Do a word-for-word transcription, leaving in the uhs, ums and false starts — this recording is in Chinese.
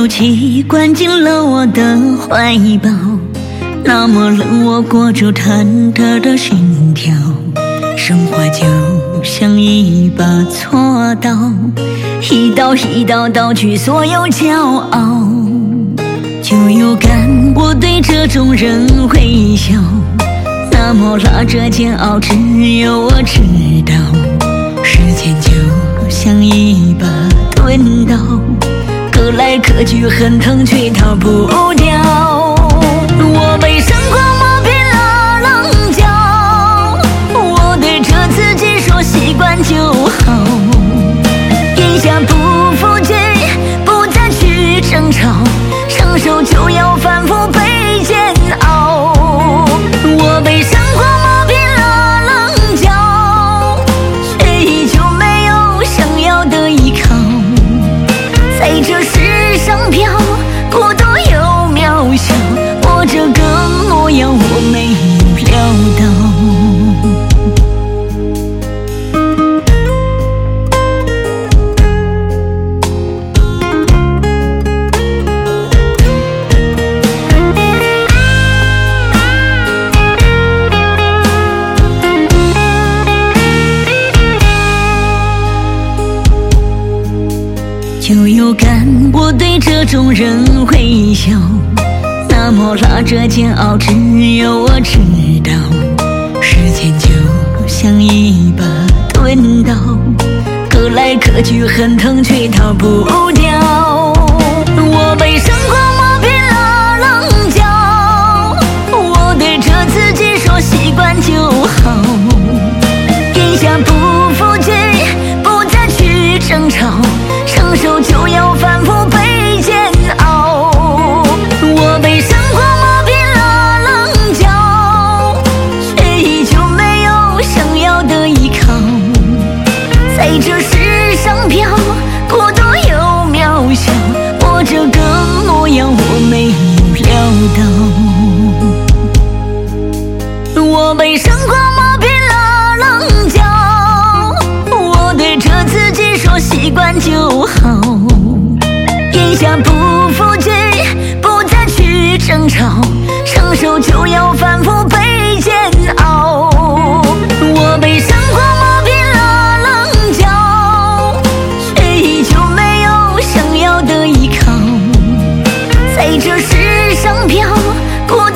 有气灌进了我的怀抱，那么冷我裹住忐忑的心跳，生活就像一把锉刀，一刀一刀刀去所有骄傲。就有感我对这种人微笑，那么拉着煎熬只有我知道，时间就像一把钝刀，割来割去很疼却逃不掉。我被生活磨平了棱角，我对着自己说习惯就好，咽下不服气，不再去争吵，承受就要反复被煎熬。我被生活磨平了棱角，却依旧没有想要的依靠，在这世上飘，孤独又渺小，我这个模样我没有料到。就有感我对这种人微笑，那么拉着煎熬只有我知道，时间就像一把钝刀，割来割去很疼却逃不掉。我被生活磨平了棱角，我对着自己说习惯就好，咽下不服气，不再去争吵，承受就要反复被煎熬。我被生活磨平了棱角，却依旧没有想要的依靠，在这世上飘，孤独又渺小，我这个模样我没有料到。我被生活磨平了棱角，我对着自己说习惯就好，咽下不服气，不再去争吵，承受就要反复被煎熬。我被生活磨平了棱角，却依旧没有想要的依靠，在这世上飘，孤独